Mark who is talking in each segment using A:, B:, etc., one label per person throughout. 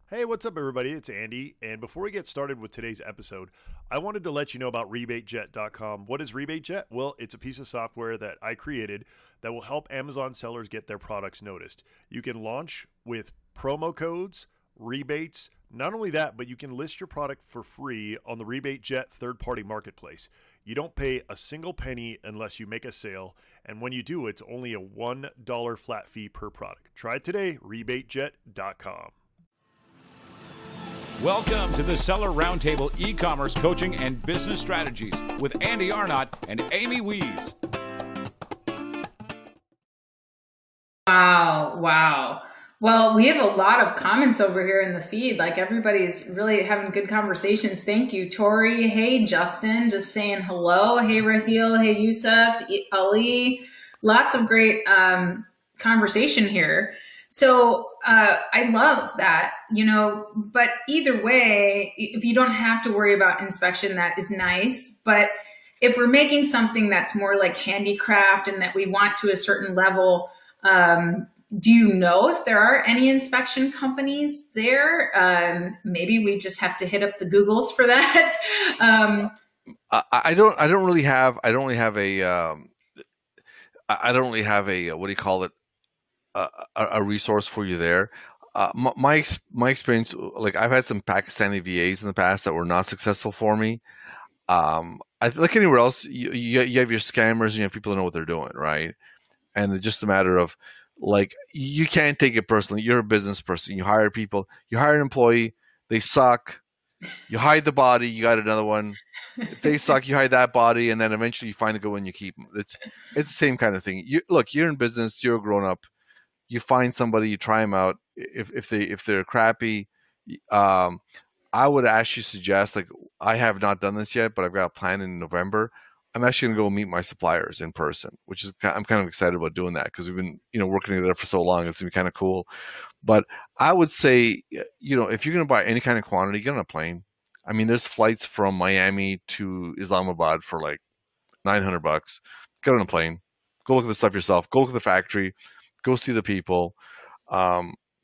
A: Hey, what's up, everybody? It's Andy. And before we get started with today's episode, I wanted to let you know about RebateJet.com. What is RebateJet? Well, it's a piece of software that I created that will help Amazon sellers get their products noticed. You can launch with promo codes, rebates. Not only that, but you can list your product for free on the RebateJet third party marketplace. You don't pay a single penny unless you make a sale. And when you do, it's only a $1 flat fee per product. Try it today, RebateJet.com.
B: Welcome to the Seller Roundtable e-commerce coaching and business strategies with Andy Arnott and Amy Wees.
C: Wow. Well, we have a lot of comments over here in the feed. Like everybody's really having good conversations. Thank you, Tori. Hey, Justin, just saying hello. Hey, Raheel. Hey, Yusuf, Ali. Lots of great conversation here. So I love that, but either way, if you don't have to worry about inspection, that is nice. But if we're making something that's more like handicraft and that we want to a certain level, do you know if there are any inspection companies there? Maybe we just have to hit up the Googles for that.
D: I don't really have a what do you call it? A resource for you there. My experience, like I've had some Pakistani VAs in the past that were not successful for me. Like anywhere else, you have your scammers and you have people that know what they're doing, right? And it's just a matter of like you can't take it personally. You're a business person. You hire people. You hire an employee. They suck. You hide the body. You got another one. If they suck, you hide that body, and then eventually you find a good one. You keep them. It's the same kind of thing. You're in business. You're a grown up. You find somebody, you try them out. If they're crappy, I would actually suggest, like I have not done this yet, but I've got a plan in November. I'm actually going to go meet my suppliers in person, which is I'm kind of excited about doing that because we've been working together for so long. It's going to be kind of cool. But I would say if you're going to buy any kind of quantity, get on a plane. I mean, there's flights from Miami to Islamabad for like $900. Get on a plane. Go look at the stuff yourself. Go look at the factory. Go see the people.
C: Yeah.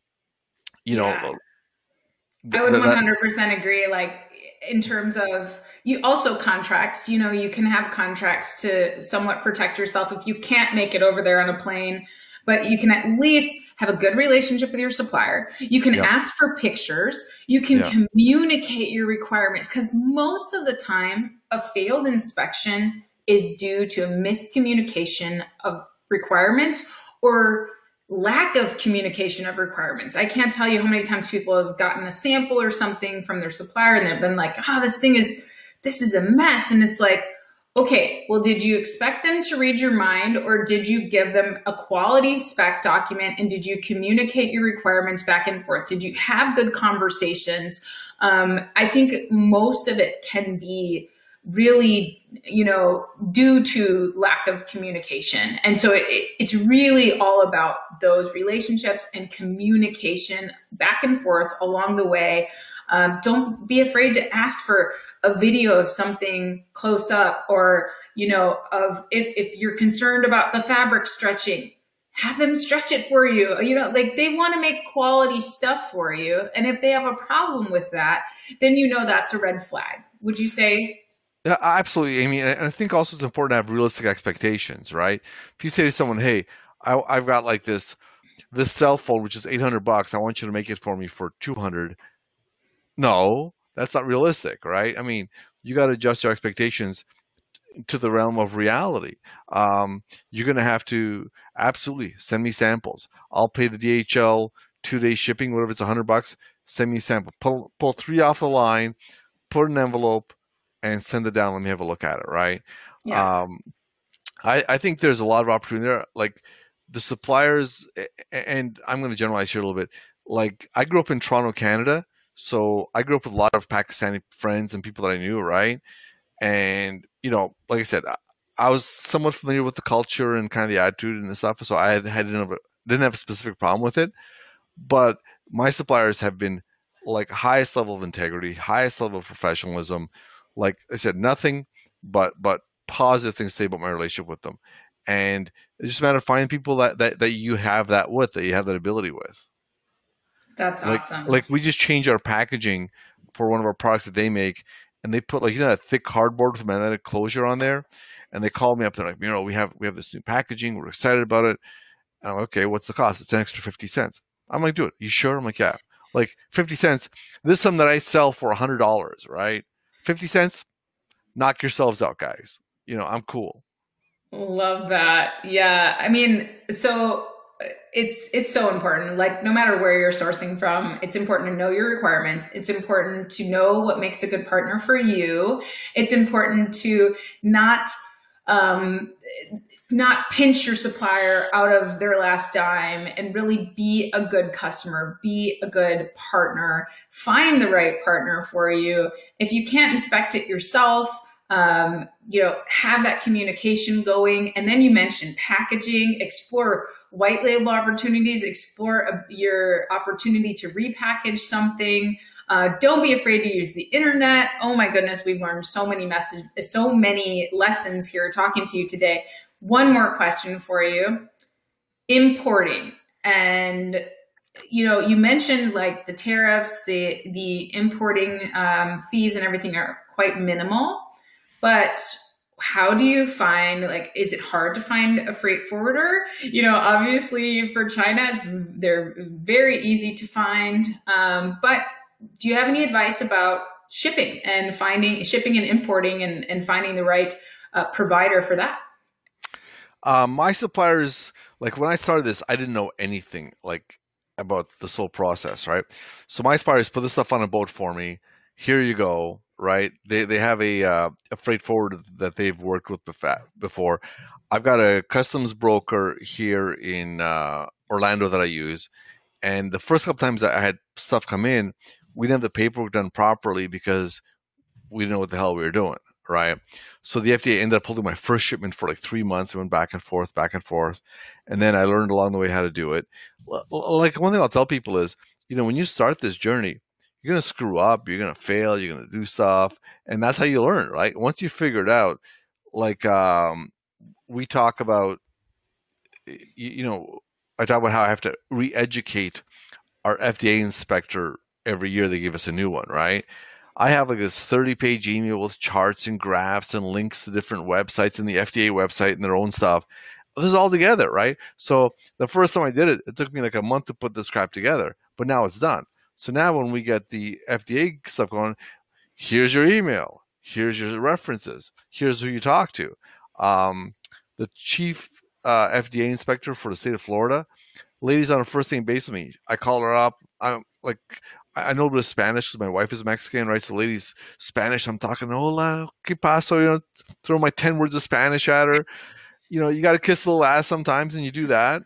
C: I would 100% agree. Like in terms of you also contracts, you can have contracts to somewhat protect yourself if you can't make it over there on a plane, but you can at least have a good relationship with your supplier. You can ask for pictures. You can communicate your requirements because most of the time a failed inspection is due to a miscommunication of requirements or lack of communication of requirements. I can't tell you how many times people have gotten a sample or something from their supplier and they've been like, this is a mess. And it's like, okay, well, did you expect them to read your mind or did you give them a quality spec document and did you communicate your requirements back and forth? Did you have good conversations? I think most of it can be really, due to lack of communication. And so it's really all about those relationships and communication back and forth along the way. Don't be afraid to ask for a video of something close up or, of if you're concerned about the fabric stretching, have them stretch it for you. Like they want to make quality stuff for you. And if they have a problem with that, then that's a red flag. Would you say?
D: Yeah, absolutely, Amy. And I think also it's important to have realistic expectations, right? If you say to someone, "Hey, I've got like this cell phone which is $800. I want you to make it for me for $200." No, that's not realistic, right? I mean, you got to adjust your expectations to the realm of reality. You're going to have to absolutely send me samples. I'll pay the DHL 2-day shipping, whatever it's $100. Send me a sample. Pull 3 off the line, put an envelope, and send it down. Let me have a look at it, right?
C: Yeah.
D: I think there's a lot of opportunity there. Like the suppliers, and I'm going to generalize here a little bit. Like I grew up in Toronto, Canada, so I grew up with a lot of Pakistani friends and people that I knew, right? And like I said, I was somewhat familiar with the culture and kind of the attitude and the stuff, so I didn't have a specific problem with it. But my suppliers have been like highest level of integrity, highest level of professionalism. Like I said, nothing but positive things to say about my relationship with them. And it's just a matter of finding people that you have that with, that you have that ability with.
C: That's awesome.
D: Like we just changed our packaging for one of our products that they make, and they put like, that thick cardboard with magnetic closure on there, and they called me up. They're like, we have this new packaging. We're excited about it. And I'm like, okay, what's the cost? It's an extra 50 cents. I'm like, do it. You sure? I'm like, yeah. Like 50 cents. This is something that I sell for $100, right? 50 cents. Knock yourselves out, guys. I'm cool.
C: Love that. Yeah. I mean, so it's so important. Like, no matter where you're sourcing from, it's important to know your requirements. It's important to know what makes a good partner for you. It's important to not pinch your supplier out of their last dime, and really be a good customer, be a good partner, find the right partner for you. If you can't inspect it yourself, have that communication going. And then you mentioned packaging, explore white label opportunities, explore your opportunity to repackage something. Don't be afraid to use the internet. Oh my goodness, we've learned so many lessons here talking to you today. One more question for you. Importing. And, you mentioned like the tariffs, the importing fees and everything are quite minimal. But how do you find, like, is it hard to find a freight forwarder? Obviously for China, they're very easy to find. But do you have any advice about shipping and importing and finding the right provider for that?
D: My suppliers, like when I started this, I didn't know anything like about this whole process, right? So my suppliers put this stuff on a boat for me. Here you go, right? They have a freight forwarder that they've worked with before. I've got a customs broker here in Orlando that I use, and the first couple times that I had stuff come in, we didn't have the paperwork done properly because we didn't know what the hell we were doing, right? So the FDA ended up holding my first shipment for like 3 months. It went back and forth. And then I learned along the way how to do it. Like one thing I'll tell people is, when you start this journey, you're going to screw up, you're going to fail, you're going to do stuff. And that's how you learn, right? Once you figure it out, like we talk about, I talk about how I have to re-educate our FDA inspector every year. They give us a new one, right? I have like this 30-page email with charts and graphs and links to different websites and the FDA website and their own stuff. This is all together, right? So the first time I did it, it took me like a month to put this crap together, but now it's done. So now when we get the FDA stuff going, here's your email, here's your references, here's who you talk to. The chief FDA inspector for the state of Florida, lady's on a first name basis with me. I call her up. I'm like, I know a bit of Spanish because my wife is Mexican, right? So the lady's Spanish. I'm talking, hola, ¿qué paso? Throw my 10 words of Spanish at her. You got to kiss the little ass sometimes, and you do that.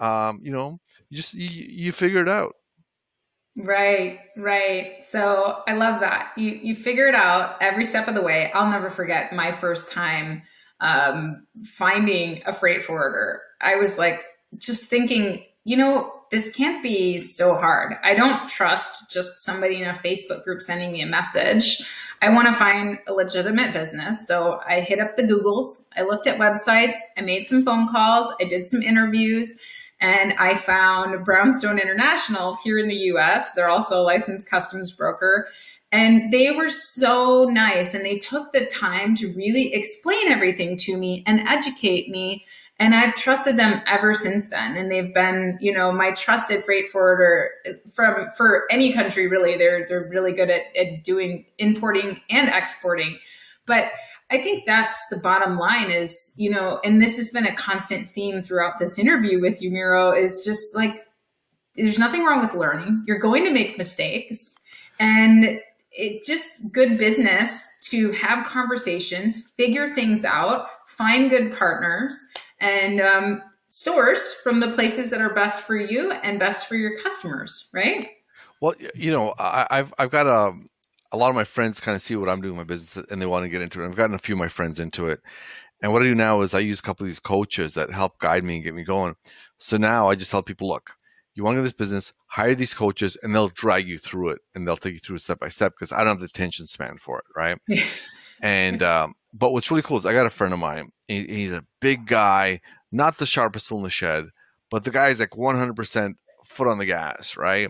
D: You figure it out.
C: Right. So I love that. You figure it out every step of the way. I'll never forget my first time finding a freight forwarder. I was like, just thinking, this can't be so hard. I don't trust just somebody in a Facebook group sending me a message. I want to find a legitimate business. So I hit up the Googles. I looked at websites. I made some phone calls. I did some interviews. And I found Brownstone International here in the US. They're also a licensed customs broker. And they were so nice. And they took the time to really explain everything to me and educate me. And I've trusted them ever since then. And they've been, my trusted freight forwarder for any country, really. They're really good at doing importing and exporting. But I think that's the bottom line is, and this has been a constant theme throughout this interview with you, Miro, is just like, there's nothing wrong with learning. You're going to make mistakes, and it's just good business to have conversations, figure things out, find good partners, and source from the places that are best for you and best for your customers, right?
D: Well, I've got a lot of my friends kind of see what I'm doing in my business and they want to get into it. I've gotten a few of my friends into it. And what I do now is I use a couple of these coaches that help guide me and get me going. So now I just tell people, look, you want to get this business, hire these coaches and they'll drag you through it and they'll take you through it step by step because I don't have the attention span for it, right? And but what's really cool is I got a friend of mine. He's a big guy, not the sharpest tool in the shed, but the guy's like 100% foot on the gas, right?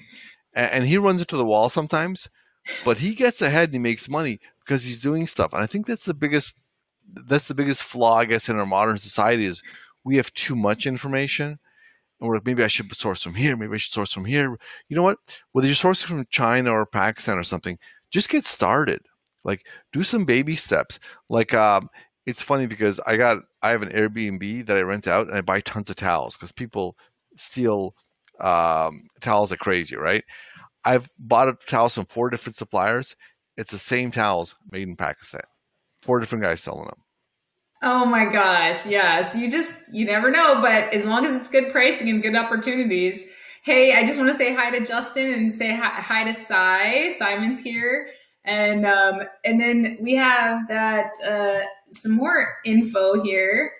D: and he runs into the wall sometimes, but he gets ahead and he makes money because he's doing stuff. And I think that's the biggest flaw, I guess, in our modern society is we have too much information. And we're like, maybe I should source from here. Maybe I should source from here. You know what? Whether you're sourcing from China or Pakistan or something, just get started. Like, do some baby steps. Like, it's funny because I have an Airbnb that I rent out, and I buy tons of towels because people steal towels like crazy, right? I've bought towels from 4 different suppliers. It's the same towels made in Pakistan. 4 different guys selling them.
C: Oh my gosh. Yes. You never know, but as long as it's good pricing and good opportunities. Hey, I just want to say hi to Justin and say hi to Cy. Simon's here. And then we have that, some more info here,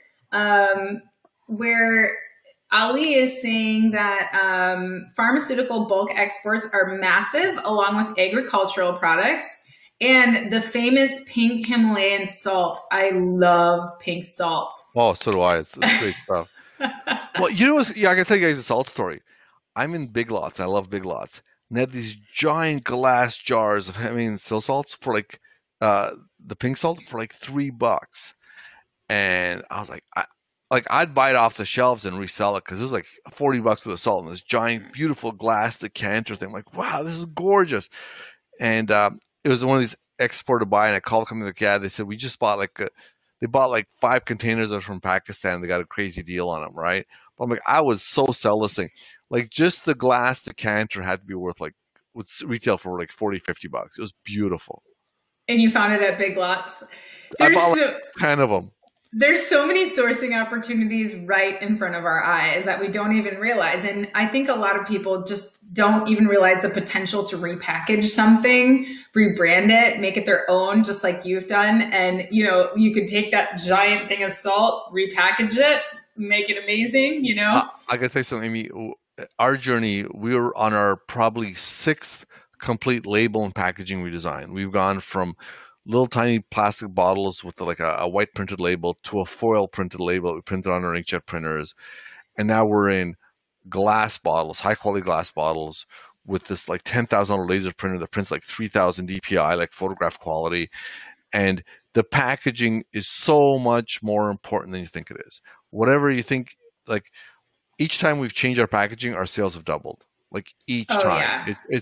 C: where Ali is saying that, pharmaceutical bulk exports are massive along with agricultural products. And the famous pink Himalayan salt. I love pink salt.
D: Oh, so do I. It's great stuff. Well, you know, I can tell you guys a salt story. I'm in Big Lots. I love Big Lots. And they have these giant glass jars of Himalayan sea salts for like the pink salt for like $3. And I was like, I'd buy it off the shelves and resell it because it was like $40 worth of salt in this giant, beautiful glass decanter thing. I'm like, wow, this is gorgeous. And it was one of these export to buy, and I called the company like, yeah, they said we just bought they bought like 5 containers that are from Pakistan. They got a crazy deal on them, right? But I'm like, I would so sell this thing. Like just the glass decanter had to be worth would retail for like $40, $50. It was beautiful.
C: And you found it at Big Lots.
D: I bought like 10 of them.
C: There's so many sourcing opportunities right in front of our eyes that we don't even realize. And I think a lot of people just don't even realize the potential to repackage something, rebrand it, make it their own, just like you've done. And, you could take that giant thing of salt, repackage it, make it amazing, I
D: gotta tell you something, Amy. Our journey, we were on our probably 6th complete label and packaging redesign. We've gone from little tiny plastic bottles with like a white printed label to a foil printed label we printed on our inkjet printers. And now we're in glass bottles, high quality glass bottles with this like $10,000 laser printer that prints like 3,000 DPI, like photograph quality. And the packaging is so much more important than you think it is. Whatever you think, like each time we've changed our packaging, our sales have doubled. Like each time. Yeah.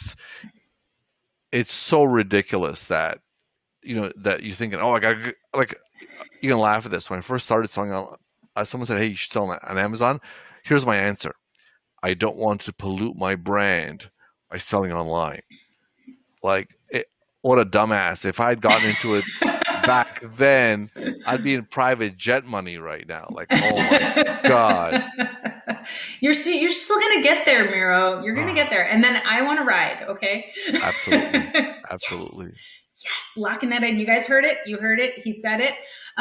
D: It's so ridiculous that that you're thinking, oh, I got like, you can laugh at this. When I first started selling on, someone said, hey, you should sell on Amazon. Here's my answer. I don't want to pollute my brand by selling online. Like, what a dumbass. If I had gotten into it back then, I'd be in private jet money right now. Like, oh my God.
C: You're still going to get there, Miro. You're going to get there. And then I want to ride. Okay.
D: Absolutely. Absolutely.
C: Yes, locking that in. You guys heard it. You heard it. He said it.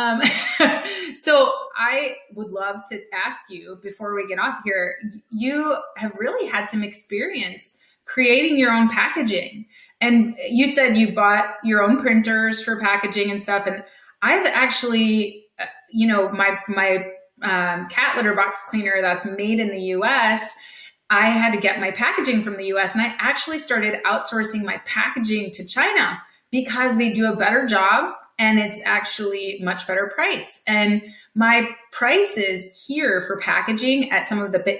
C: So I would love to ask you before we get off here, you have really had some experience creating your own packaging. And you said you bought your own printers for packaging and stuff. And I've actually, my cat litter box cleaner that's made in the US, I had to get my packaging from the US, and I actually started outsourcing my packaging to China, because they do a better job and it's actually much better price. And my prices here for packaging at some of the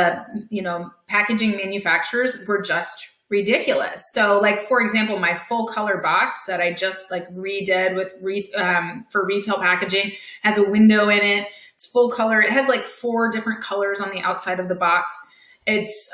C: packaging manufacturers were just ridiculous. So like, for example, my full color box that I just like redid with for retail packaging has a window in it. It's full color. It has like 4 different colors on the outside of the box. It's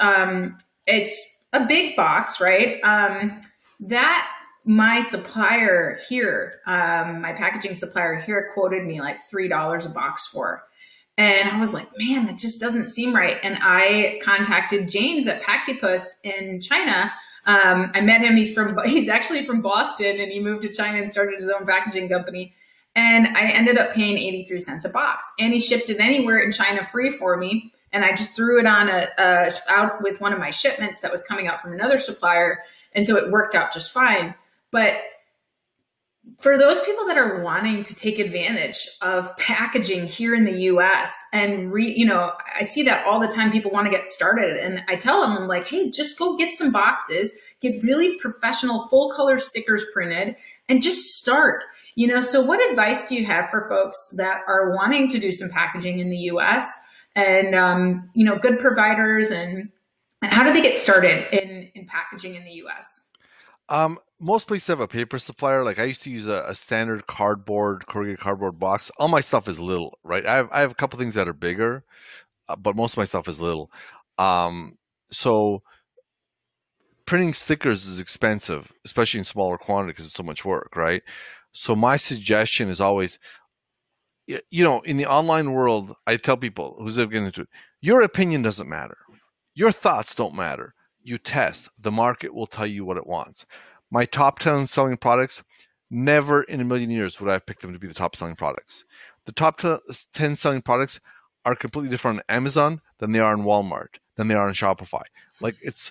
C: a big box, right? That my supplier here, my packaging supplier here quoted me like $3 a box for. And I was like, man, that just doesn't seem right. And I contacted James at Pactipus in China. I met him. He's actually from Boston, and he moved to China and started his own packaging company. And I ended up paying 83 cents a box, and he shipped it anywhere in China free for me. And I just threw it on out with one of my shipments that was coming out from another supplier. And so it worked out just fine. But for those people that are wanting to take advantage of packaging here in the US and I see that all the time. People want to get started and I tell them, I'm like, hey, just go get some boxes, get really professional full color stickers printed and just start, so what advice do you have for folks that are wanting to do some packaging in the US and, good providers and how do they get started in packaging in the US?
D: Most places have a paper supplier. Like I used to use a standard corrugated cardboard box. All my stuff is little, right? I have a couple things that are bigger, but most of my stuff is little. So printing stickers is expensive, especially in smaller quantity because it's so much work, right? So my suggestion is always, in the online world, I tell people who's getting into it, your opinion doesn't matter. Your thoughts don't matter. You test. The market will tell you what it wants. My top 10 selling products, never in a million years would I have picked them to be the top selling products. The top 10 selling products are completely different on Amazon than they are in Walmart, than they are in Shopify. Like it's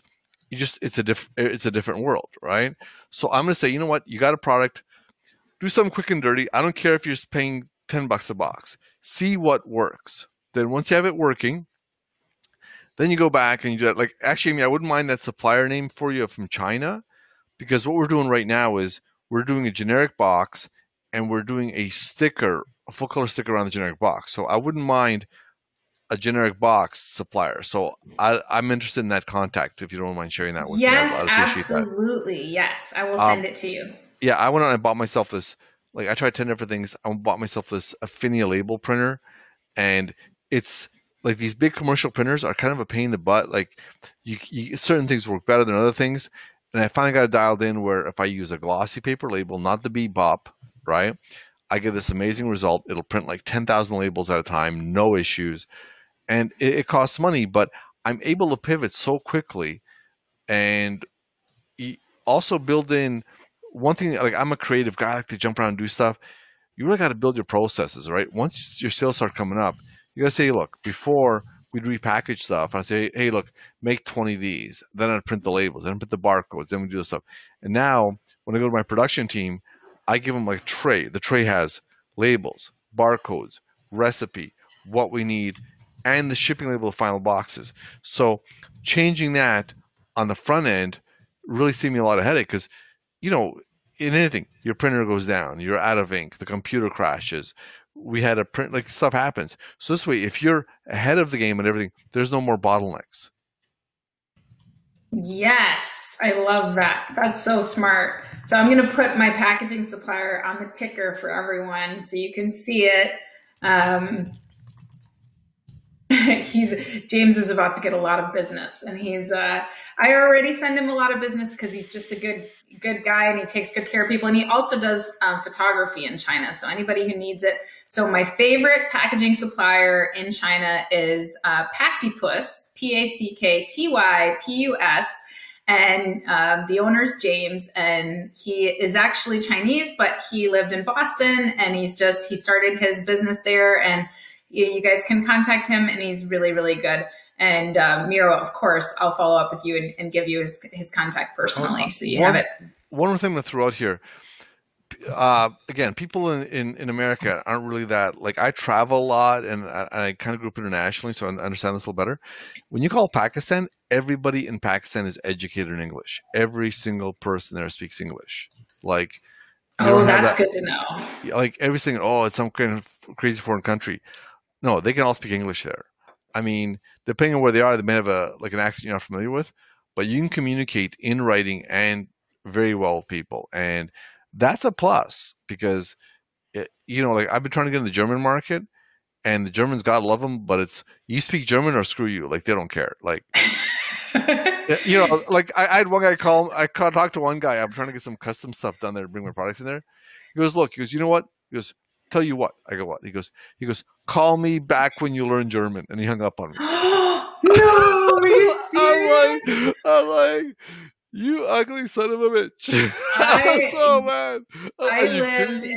D: a different world, right? So I'm going to say, you know what? You got a product, do something quick and dirty. I don't care if you're paying $10 a box. See what works. Then once you have it working, then you go back and you do that. Like, actually, I wouldn't mind that supplier name for you from China, because what we're doing right now is we're doing a generic box and we're doing a sticker, a full color sticker around the generic box. So I wouldn't mind a generic box supplier. So I'm interested in that contact if you don't mind sharing that with me.
C: Yes, absolutely. That. Yes, I will send it to you.
D: Yeah, I went out and bought myself this. Like I tried 10 different things. I bought myself this Affinia label printer, and it's like these big commercial printers are kind of a pain in the butt. Like you certain things work better than other things. And I finally got it dialed in where if I use a glossy paper label, not the Bebop, right, I get this amazing result. It'll print like 10,000 labels at a time, no issues. And it costs money, but I'm able to pivot so quickly and also build in one thing. Like I'm a creative guy, I like to jump around and do stuff. You really got to build your processes, right? Once your sales start coming up, you got to say, look, before we'd repackage stuff. I'd say, hey, look, make 20 of these. Then I'd print the labels. Then I'd print the barcodes. Then we do this stuff. And now when I go to my production team, I give them like a tray. The tray has labels, barcodes, recipe, what we need, and the shipping label of final boxes. So changing that on the front end really saved me a lot of headache because, in anything, your printer goes down, you're out of ink, the computer crashes. We had a print, like stuff happens. So this way, if you're ahead of the game and everything, there's no more bottlenecks.
C: Yes, I love that. That's so smart. So I'm going to put my packaging supplier on the ticker for everyone so you can see it. James is about to get a lot of business, and I already send him a lot of business because he's just a good guy and he takes good care of people. And he also does photography in China. So anybody who needs it. So my favorite packaging supplier in China is Pactypus, Packytypus. And the owner's James, and he is actually Chinese, but he lived in Boston, and he started his business there. And you guys can contact him, and he's really, really good. And Miro, of course, I'll follow up with you and give you his contact personally, so you have it.
D: One more thing to throw out here. Again, people in America aren't really that, like, I travel a lot and I kind of grew up internationally, so I understand this a little better. When you call Pakistan, everybody in Pakistan is educated in English. Every single person there speaks English. Like,
C: that's good to know.
D: Like everything, it's some kind of crazy foreign country. No, they can all speak English there. I mean, depending on where they are, they may have an accent you're not familiar with, but you can communicate in writing and very well with people. And that's a plus because, I've been trying to get in the German market, and the Germans, God love them, but it's you speak German or screw you. Like, they don't care. Like, I had one guy talked to one guy. I'm trying to get some custom stuff done there to bring my products in there. He goes, look, you know what? He goes, tell you what. I go, what? He goes, call me back when you learn German. And he hung up on me.
C: No, are you serious?
D: I'm like, you ugly son of a bitch. I'm so mad.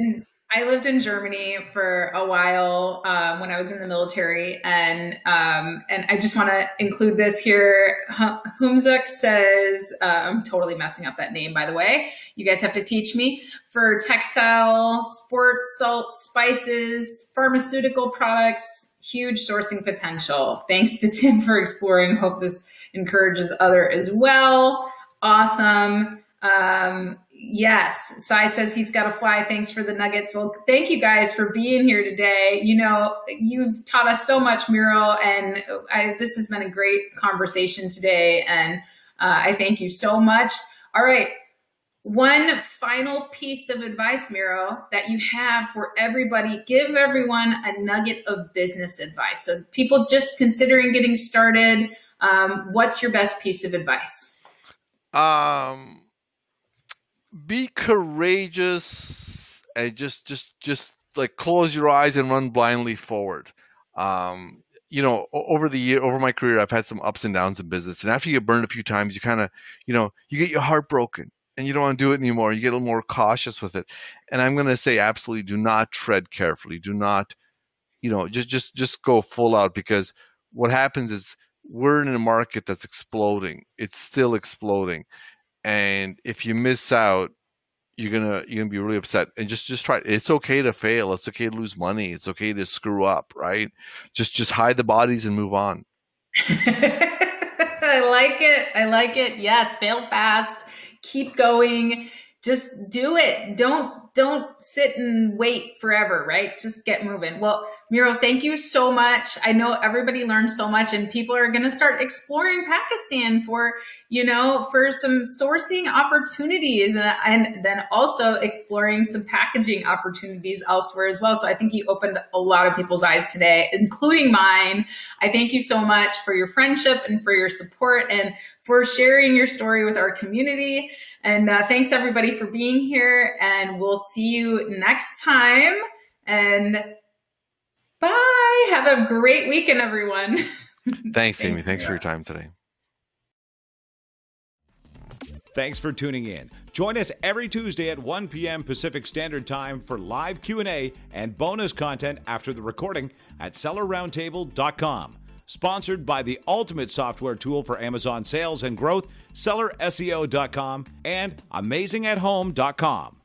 C: I lived in Germany for a while when I was in the military, and I just want to include this here. Humzuk says, I'm totally messing up that name, by the way. You guys have to teach me. For textile, sports, salt, spices, pharmaceutical products, huge sourcing potential. Thanks to Tim for exploring. Hope this encourages other as well. Awesome. Yes, Sai says he's got to fly. Thanks for the nuggets. Well, thank you guys for being here today. You know, you've taught us so much, Miro, and this has been a great conversation today, and I thank you so much. All right, one final piece of advice, Miro, that you have for everybody. Give everyone a nugget of business advice. So people just considering getting started, what's your best piece of advice?
D: Be courageous and just like close your eyes and run blindly forward. You know, over my career, I've had some ups and downs in business. And after you get burned a few times, you kind of, you know, you get your heart broken and you don't want to do it anymore. You get a little more cautious with it. And I'm going to say, absolutely do not tread carefully. Do not, you know, just go full out, because what happens is we're in a market that's exploding. It's still exploding. And if you miss out, you're gonna be really upset. And just try. It's okay to fail. It's okay to lose money. It's okay to screw up. Right? Just hide the bodies and move on.
C: I like it. I like it. Yes, fail fast. Keep going. Just do it. Don't sit and wait forever, right? Just get moving. Well, Miro, thank you so much. I know everybody learned so much, and people are going to start exploring Pakistan for some sourcing opportunities, and then also exploring some packaging opportunities elsewhere as well. So I think you opened a lot of people's eyes today, including mine. I thank you so much for your friendship and for your support and for sharing your story with our community. And thanks everybody for being here, and we'll see you next time. And bye. Have a great weekend, everyone.
D: Thanks, Amy. Thanks for your time today.
B: Thanks for tuning in. Join us every Tuesday at 1 p.m. Pacific Standard Time for live Q&A and bonus content after the recording at sellerroundtable.com. Sponsored by the ultimate software tool for Amazon sales and growth, sellerseo.com and amazingathome.com.